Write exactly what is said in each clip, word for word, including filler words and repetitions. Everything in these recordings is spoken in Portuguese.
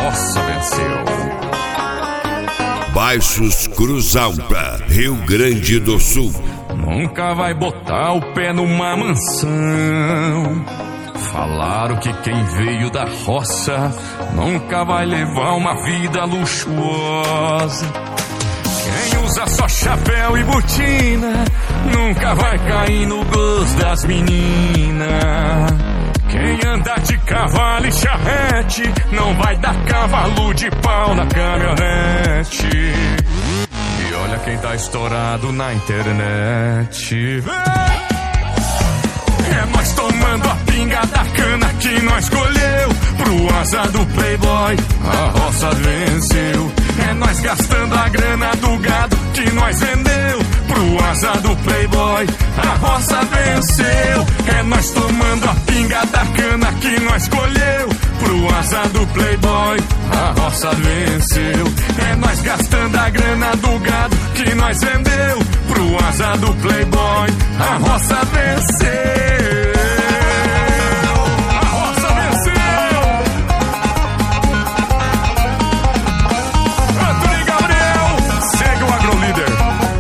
roça venceu. Baixos Cruz Alta, Rio Grande do Sul. Nunca vai botar o pé numa mansão. Falaram que quem veio da roça nunca vai levar uma vida luxuosa. Quem usa só chapéu e botina nunca vai cair no gosto das meninas. Quem anda de cavalo e charrete não vai dar cavalo de pau na caminhonete. E olha quem tá estourado na internet. É nós tomando a pinga da cana que nós colheu. Pro asa do playboy a roça venceu. É nós gastando a grana do gado que nós vendeu. Pro asa do playboy a roça venceu. É nós tomando a pinga da cana que nós colheu. Pro asa do playboy a roça venceu. É nós gastando a grana do gado que nós vendeu. Pro asa do playboy a roça venceu. A roça venceu. Antônio Gabriel, segue o Agrolíder.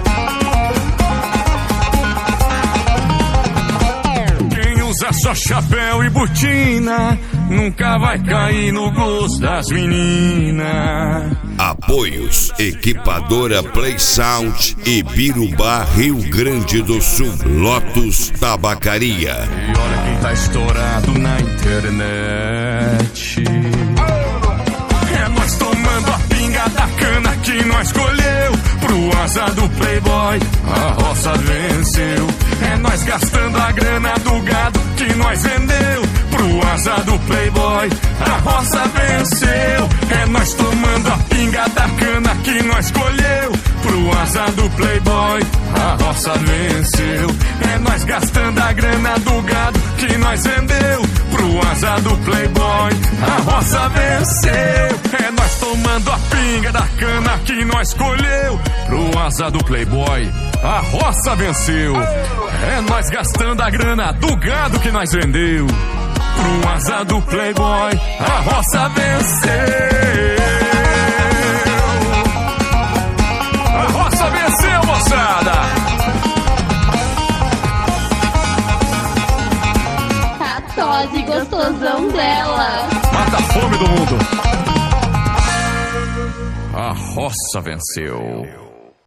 Quem usa só chapéu e botina nunca vai cair no gosto das meninas. Apoios: Equipadora Play Sound e Birubá, Rio Grande do Sul. Lotus Tabacaria. E olha quem tá estourado na internet. É nós tomando a pinga da cana que nós colheu. Pro asa do playboy a roça venceu. É nós gastando a grana do gado que nós vendeu. Pro asa do playboy a roça venceu. É nós tomando a pinga da cana que nós colheu. Pro asa do playboy a roça venceu. É nós gastando a grana do gado que nós vendeu. Pro asa do playboy a roça venceu. É nós tomando a pinga da cana que nós colheu. Pro asa do playboy a roça venceu. É nós gastando a grana do gado que nós vendeu. Pro asa do playboy a roça venceu. A roça venceu, moçada. Tá tosse gostosão dela. Mata a fome do mundo. A roça venceu.